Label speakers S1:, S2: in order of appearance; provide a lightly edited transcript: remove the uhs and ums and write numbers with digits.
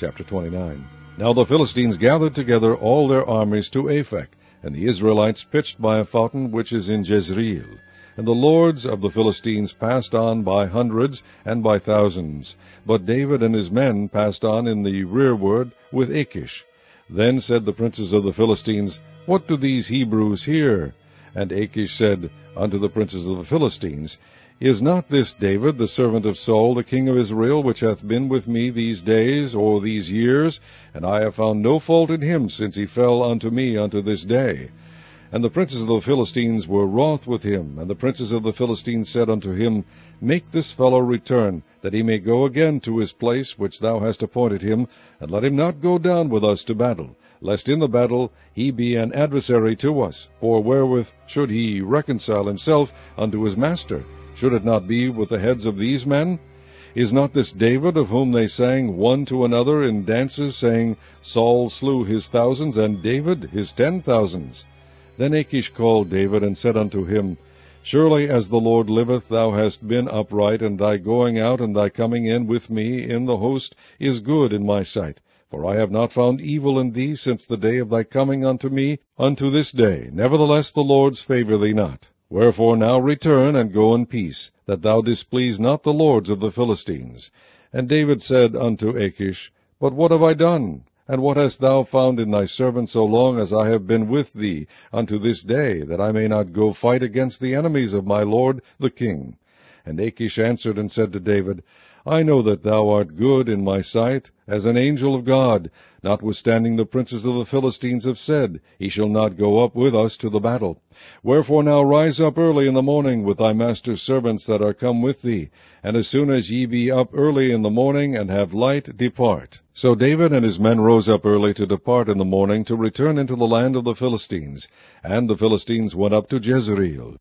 S1: Chapter 29. Now the Philistines gathered together all their armies to Aphek, and the Israelites pitched by a fountain which is in Jezreel. And the lords of the Philistines passed on by hundreds and by thousands. But David and his men passed on in the rearward with Achish. Then said the princes of the Philistines, What do these Hebrews here? And Achish said unto the princes of the Philistines, Is not this David, the servant of Saul, the king of Israel, which hath been with me these days, or these years? And I have found no fault in him, since he fell unto me unto this day. And the princes of the Philistines were wroth with him. And the princes of the Philistines said unto him, Make this fellow return, that he may go again to his place which thou hast appointed him, and let him not go down with us to battle, lest in the battle he be an adversary to us. For wherewith should he reconcile himself unto his master? Should it not be with the heads of these men? Is not this David, of whom they sang one to another in dances, saying, Saul slew his thousands, and David his 10,000s? Then Achish called David, and said unto him, Surely as the Lord liveth, thou hast been upright, and thy going out and thy coming in with me in the host is good in my sight. For I have not found evil in thee since the day of thy coming unto me unto this day. Nevertheless the lords favour thee not. Wherefore now return, and go in peace, that thou displease not the lords of the Philistines. And David said unto Achish, But what have I done? And what hast thou found in thy servant so long as I have been with thee unto this day, that I may not go fight against the enemies of my lord the king? And Achish answered and said to David, I know that thou art good in my sight, as an angel of God, notwithstanding the princes of the Philistines have said, He shall not go up with us to the battle. Wherefore now rise up early in the morning with thy master's servants that are come with thee, and as soon as ye be up early in the morning and have light, depart. So David and his men rose up early to depart in the morning to return into the land of the Philistines. And the Philistines went up to Jezreel.